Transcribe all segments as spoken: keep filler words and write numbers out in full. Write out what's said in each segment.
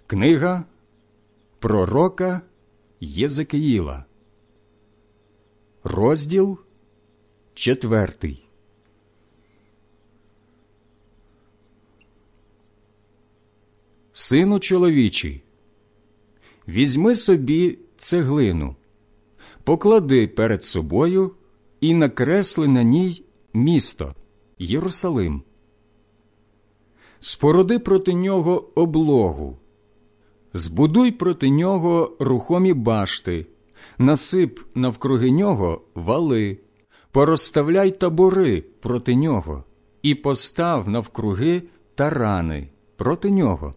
Книга пророка Єзекіїла, розділ четвертий. Сину чоловічий, візьми собі цеглину, поклади перед собою і накресли на ній місто Єрусалим. Споруди проти нього облогу, збудуй проти нього рухомі башти, насип навкруги нього вали, порозставляй табори проти нього і постав навкруги тарани проти нього.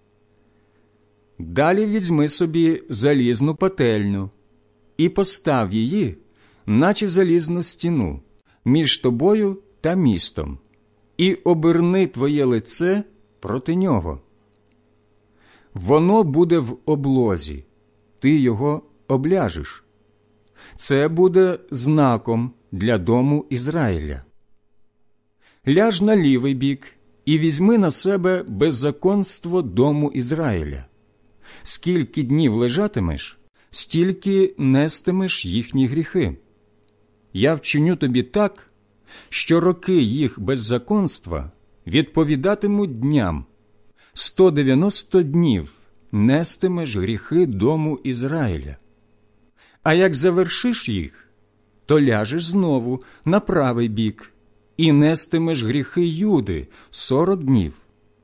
Далі візьми собі залізну пательню і постав її, наче залізну стіну, між тобою та містом, і оберни твоє лице проти нього. Воно буде в облозі, ти його обляжеш. Це буде знаком для дому Ізраїля. Ляж на лівий бік і візьми на себе беззаконство дому Ізраїля. Скільки днів лежатимеш, стільки нестимеш їхні гріхи. Я вчиню тобі так, що роки їх беззаконства відповідатимуть дням. Сто дев'яносто днів нестимеш гріхи дому Ізраїля. А як завершиш їх, то ляжеш знову на правий бік і нестимеш гріхи Юди сорок днів.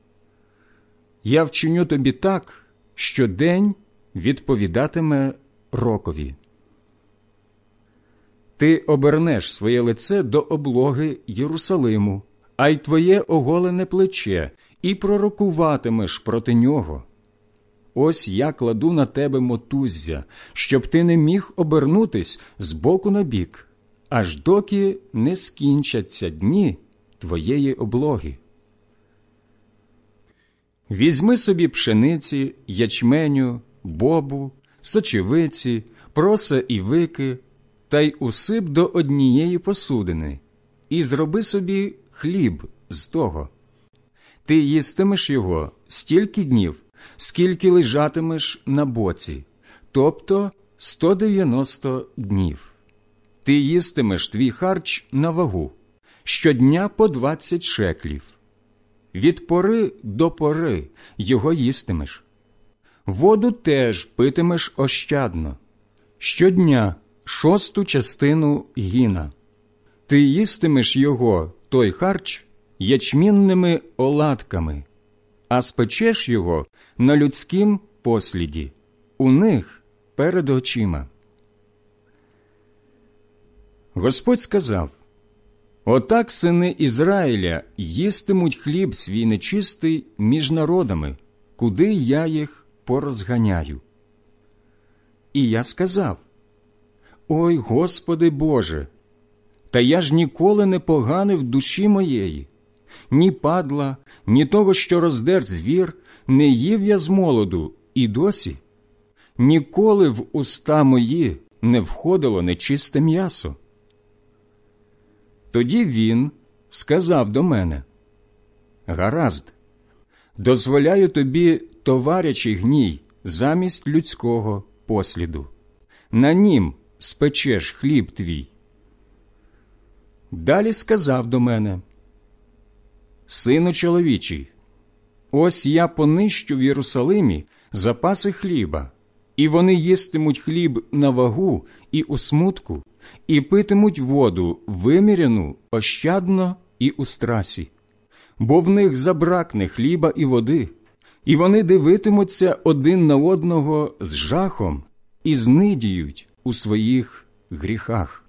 Я вчиню тобі так, що день відповідатиме рокові. Ти обернеш своє лице до облоги Єрусалиму, а й твоє оголене плече, і пророкуватимеш проти нього. Ось я кладу на тебе мотуззя, щоб ти не міг обернутись з боку на бік, аж доки не скінчаться дні твоєї облоги. Візьми собі пшениці, ячменю, бобу, сочевиці, проса і вики, та й усип до однієї посудини, і зроби собі хліб з того. Ти їстимеш його стільки днів, скільки лежатимеш на боці, тобто сто дев'яносто днів. Ти їстимеш твій харч на вагу, щодня по двадцять шеклів. Від пори до пори його їстимеш. Воду теж питимеш ощадно, щодня шосту частину гіна. Ти їстимеш його, той харч, ячмінними оладками, а спечеш його на людськім посліді, у них перед очима. Господь сказав: «Отак сини Ізраїля їстимуть хліб свій нечистий між народами, куди я їх порозганяю». І я сказав: «Ой, Господи Боже, та я ж ніколи не поганив душі моєї, ні падла, ні того, що роздер звір, не їв я з молоду і досі. Ніколи в уста мої не входило нечисте м'ясо». Тоді він сказав до мене: «Гаразд, дозволяю тобі товарячий гній замість людського посліду. На нім спечеш хліб твій». Далі сказав до мене: «Сину чоловічий, ось я понищу в Єрусалимі запаси хліба, і вони їстимуть хліб на вагу і у смутку, і питимуть воду виміряну ощадно і у страсі, бо в них забракне хліба і води, і вони дивитимуться один на одного з жахом і знидіють у своїх гріхах».